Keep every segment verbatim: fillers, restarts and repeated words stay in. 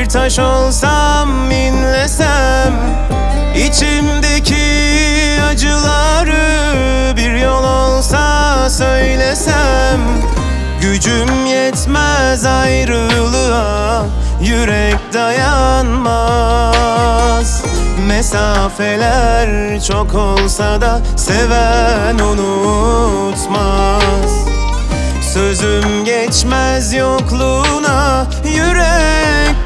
bir taş olsam, inlesem İçimdeki acıları bir yol olsa söylesem, gücüm yetmez ayrılığa, yürek dayanmaz. Mesafeler çok olsa da seven unutmaz. Sözüm geçmez yokluğuna, yürek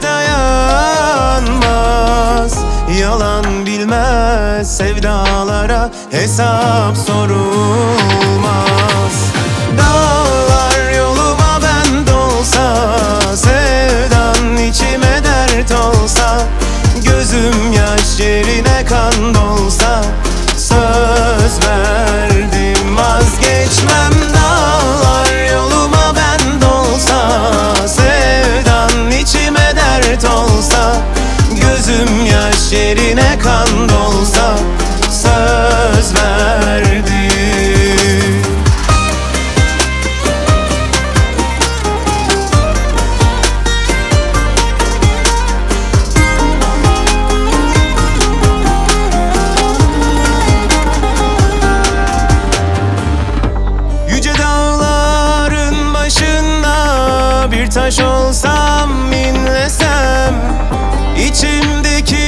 dayanmaz. Yalan bilmez sevdalara, hesap sorulmaz. Dağlar yoluma ben dolsa, sevdan içime dert olsa, gözüm yaş yerine kan dolsa, söz verdim vazgeçmem. Dağlar yoluma ben dolsa, sevdan içime dert olsa, gözüm yaş yerine kan dolsa, söz verdim. Yüce dağların başında bir taş olsam, inlesem İçimdeki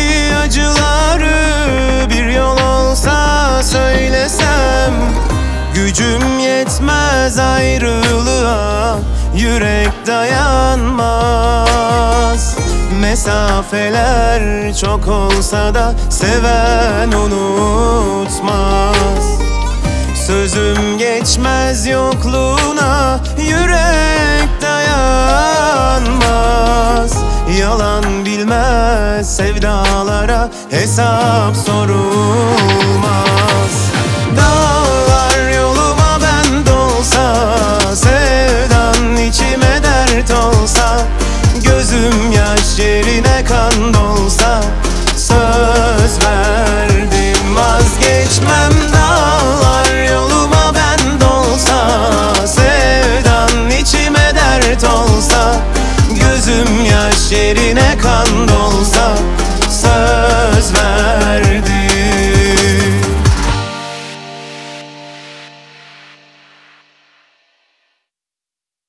acıları bir yol olsa söylesem, gücüm yetmez ayrılığa, yürek dayanmaz. Mesafeler çok olsa da seven unutmaz. Sözüm geçmez yokluğuna, yürek dayanmaz. Yalan bilmez sevdalara, hesap sorulmaz. Dağlar yoluma ben dolsa, sevdan içime dert olsa, gözüm yaş yerine kan dolsa, söz verdim vazgeçmem. Dağlar yoluma ben dolsa, sevdan içime dert olsa, gözüm yaş yerine